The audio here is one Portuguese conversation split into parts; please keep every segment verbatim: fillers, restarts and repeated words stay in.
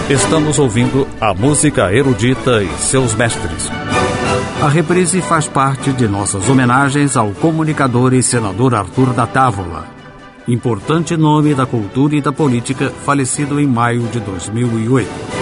Estamos ouvindo a música erudita e seus mestres. A reprise faz parte de nossas homenagens ao comunicador e senador Arthur da Távola, importante nome da cultura e da política, falecido em maio de dois mil e oito.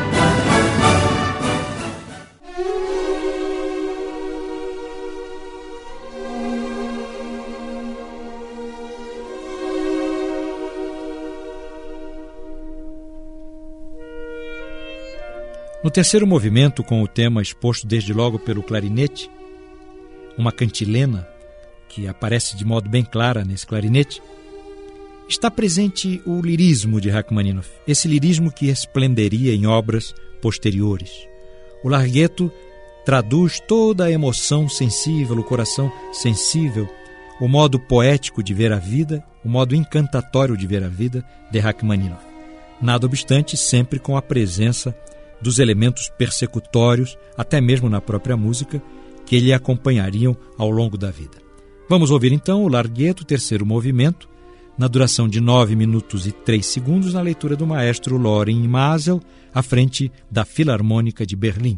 No terceiro movimento, com o tema exposto desde logo pelo clarinete, uma cantilena que aparece de modo bem clara nesse clarinete, está presente o lirismo de Rachmaninoff, esse lirismo que esplenderia em obras posteriores. O larghetto traduz toda a emoção sensível, o coração sensível, o modo poético de ver a vida, o modo encantatório de ver a vida de Rachmaninoff. Nada obstante, sempre com a presença dos elementos persecutórios, até mesmo na própria música, que lhe acompanhariam ao longo da vida. Vamos ouvir então o larghetto, terceiro movimento, na duração de nove minutos e três segundos, na leitura do maestro Lorin Maazel, à frente da Filarmônica de Berlim.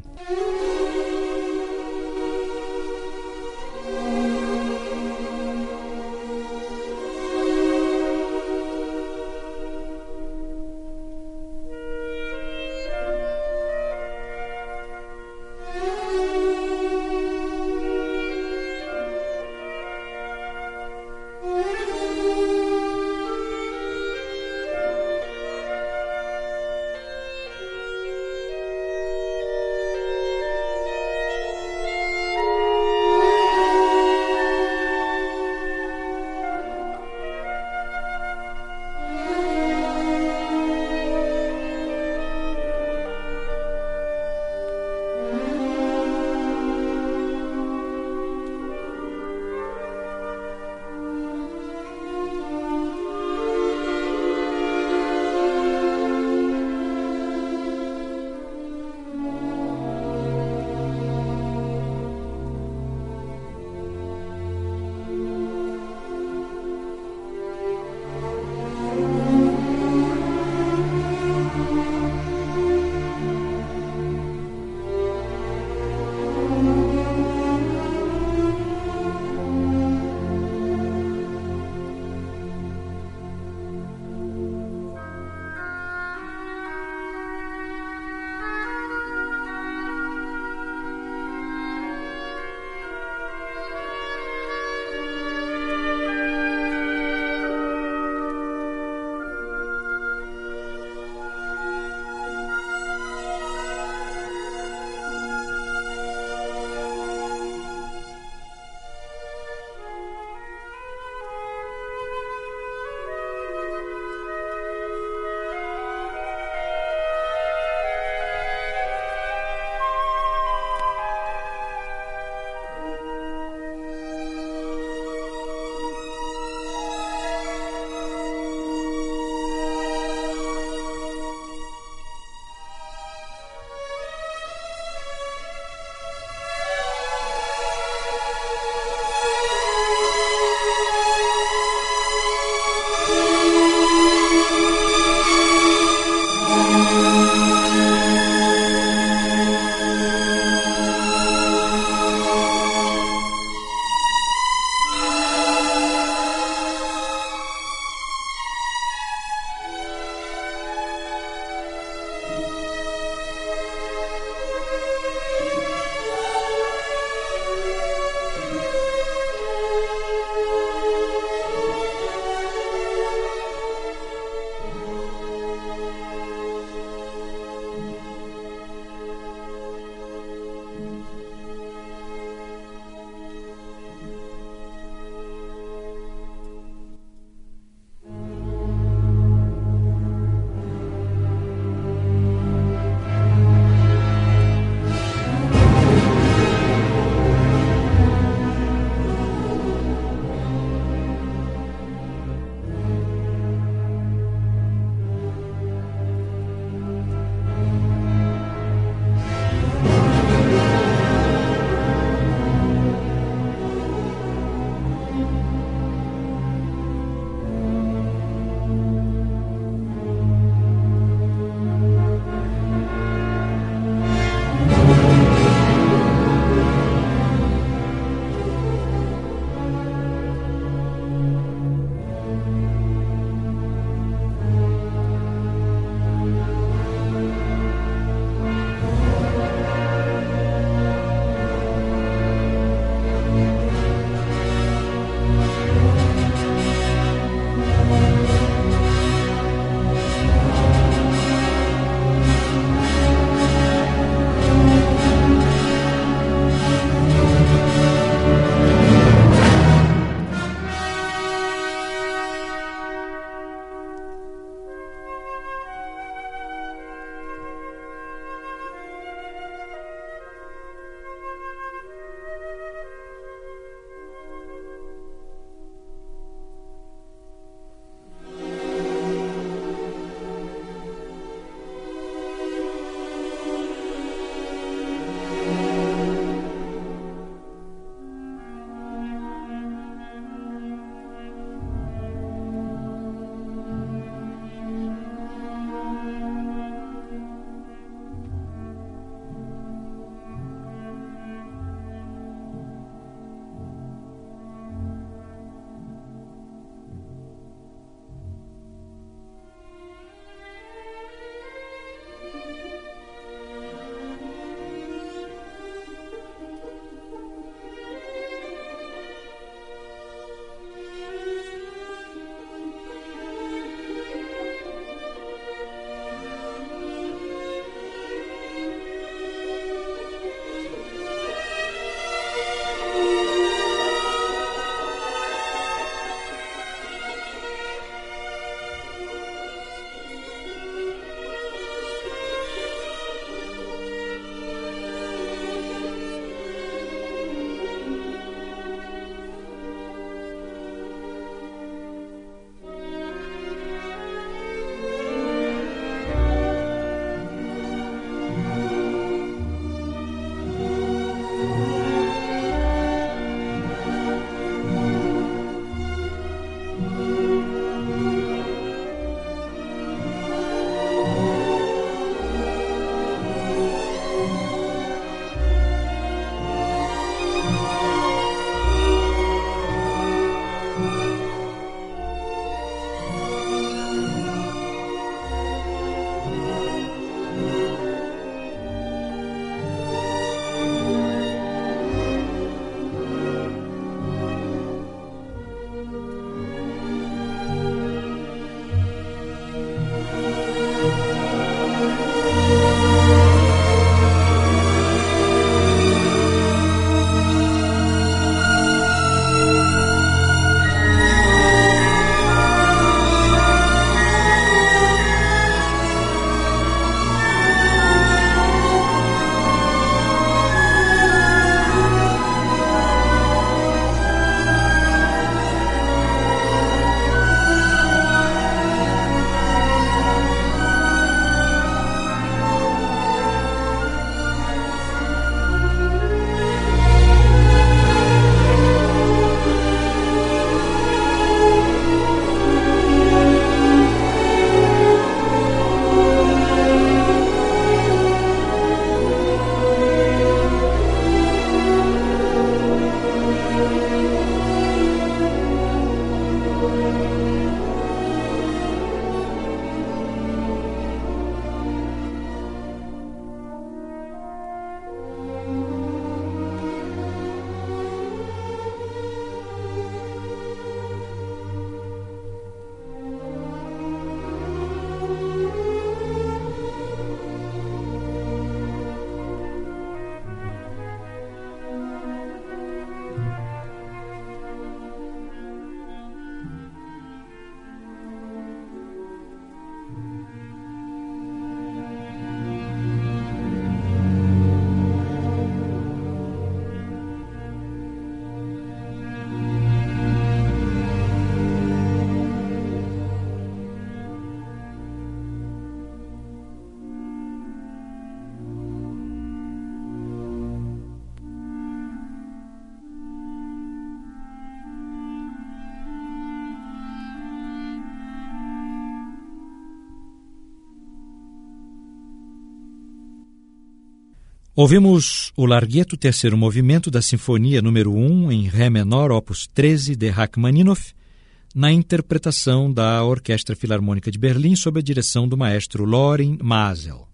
Ouvimos o Larghetto, terceiro movimento da Sinfonia número um em Ré menor, opus treze de Rachmaninoff, na interpretação da Orquestra Filarmônica de Berlim sob a direção do maestro Lorin Maazel.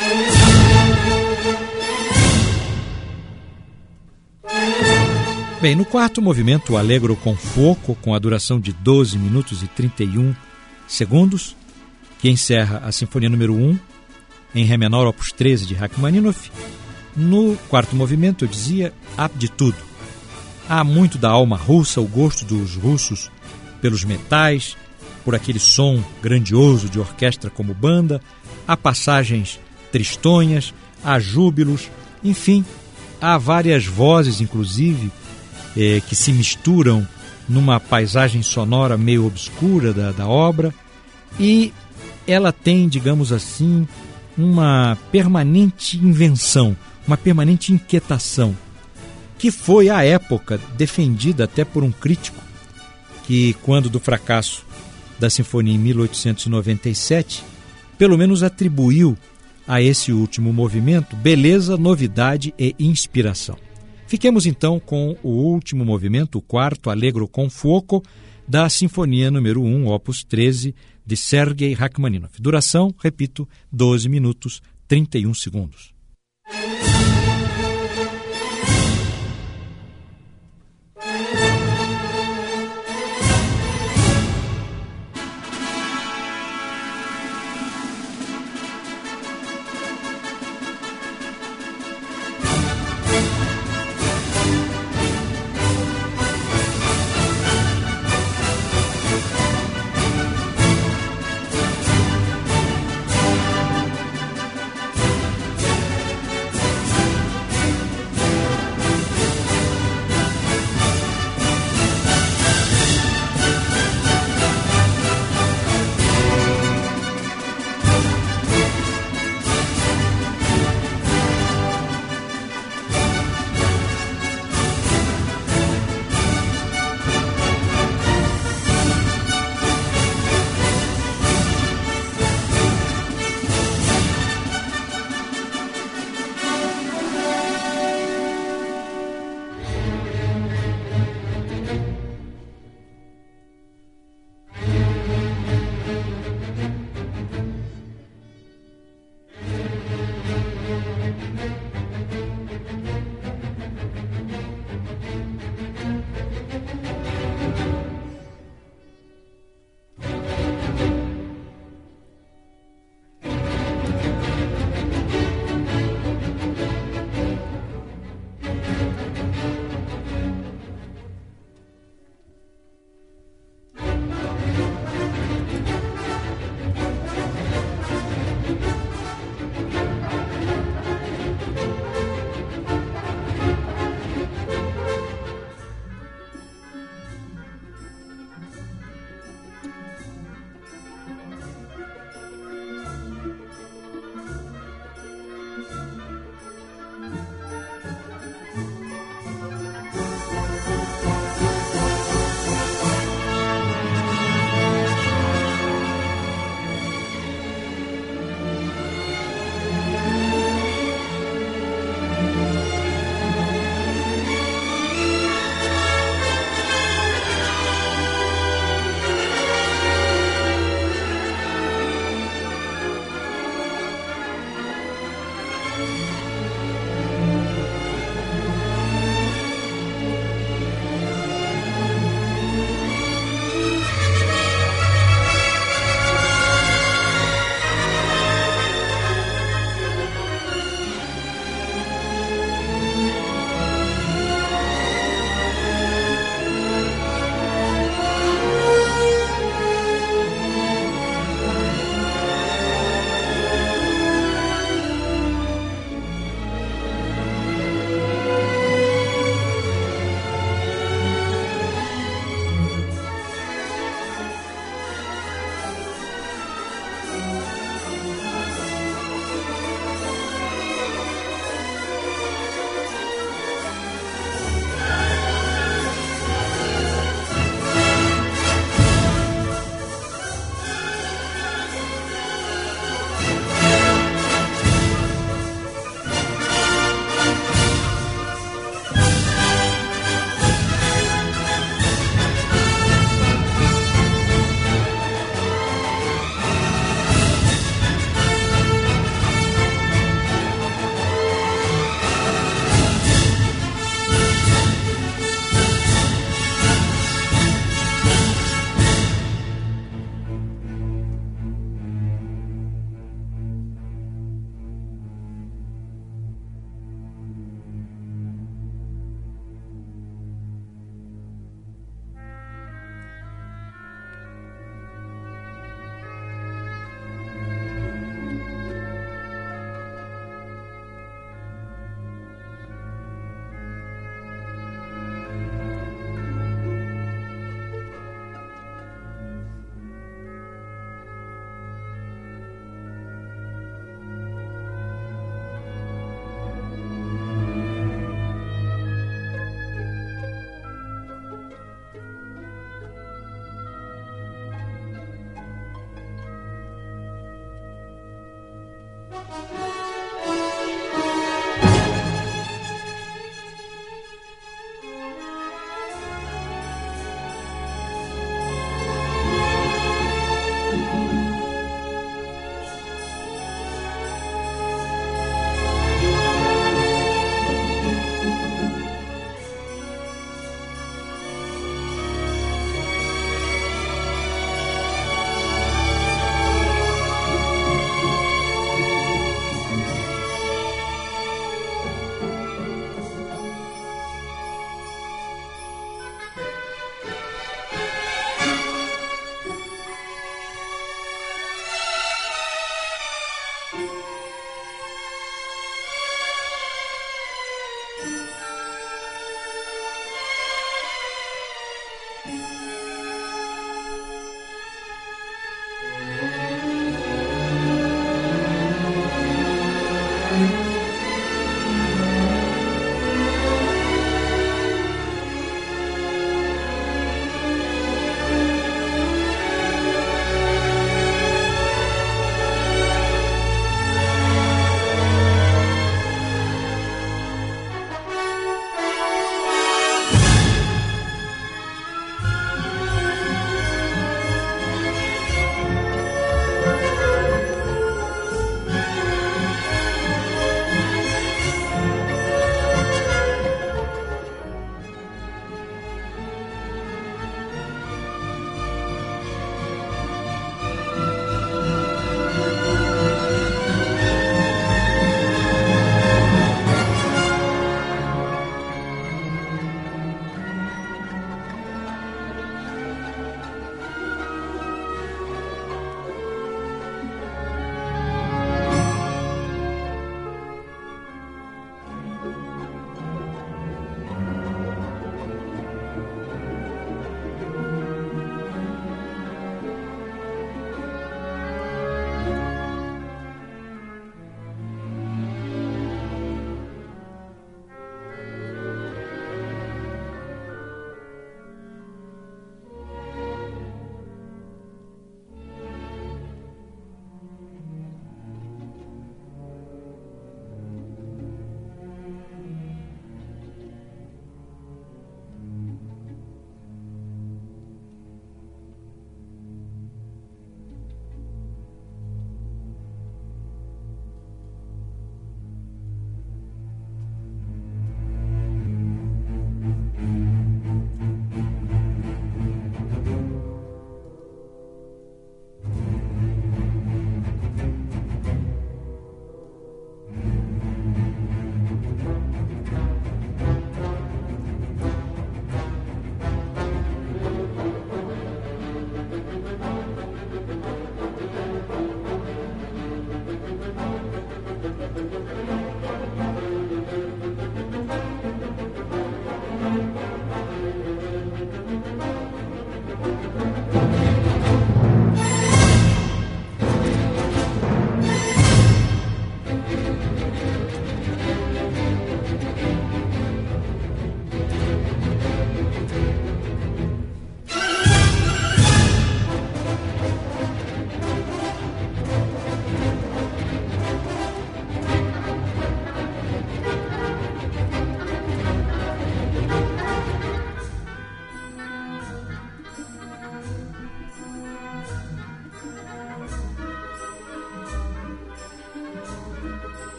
Bem, no quarto movimento, o Allegro con fuoco, com a duração de doze minutos e trinta e um segundos, que encerra a Sinfonia número um em Ré menor, opus treze de Rachmaninoff. No quarto movimento, eu dizia, há de tudo. Há muito da alma russa, o gosto dos russos pelos metais, por aquele som grandioso de orquestra como banda, há passagens tristonhas, há júbilos, enfim, há várias vozes, inclusive, eh, que se misturam numa paisagem sonora meio obscura da, da obra, e ela tem, digamos assim, uma permanente invenção, uma permanente inquietação, que foi, à época, defendida até por um crítico que, quando do fracasso da Sinfonia em mil oitocentos e noventa e sete, pelo menos atribuiu a esse último movimento beleza, novidade e inspiração. Fiquemos então com o último movimento, o quarto, Allegro con fuoco, da Sinfonia número um, opus treze, de Sergei Rachmaninoff. Duração, repito, doze minutos, trinta e um segundos.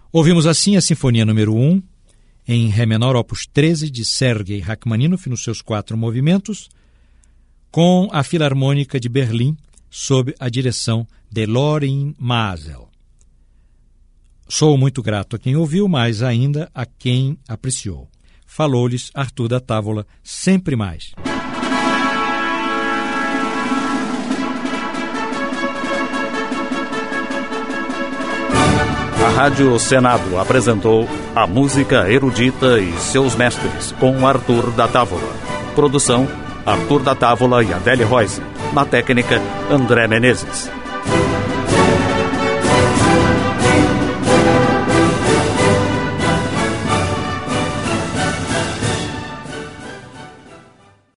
Ouvimos assim a Sinfonia número um, em Ré menor, opus treze, de Sergei Rachmaninoff, nos seus quatro movimentos, com a Filarmônica de Berlim, sob a direção de Lorin Maazel. Sou muito grato a quem ouviu, mas ainda a quem apreciou. Falou-lhes Arthur da Távola, sempre mais. A Rádio Senado apresentou A Música Erudita e Seus Mestres, com Arthur da Távola. Produção, Arthur da Távola e Adélia Roise. Na técnica, André Menezes.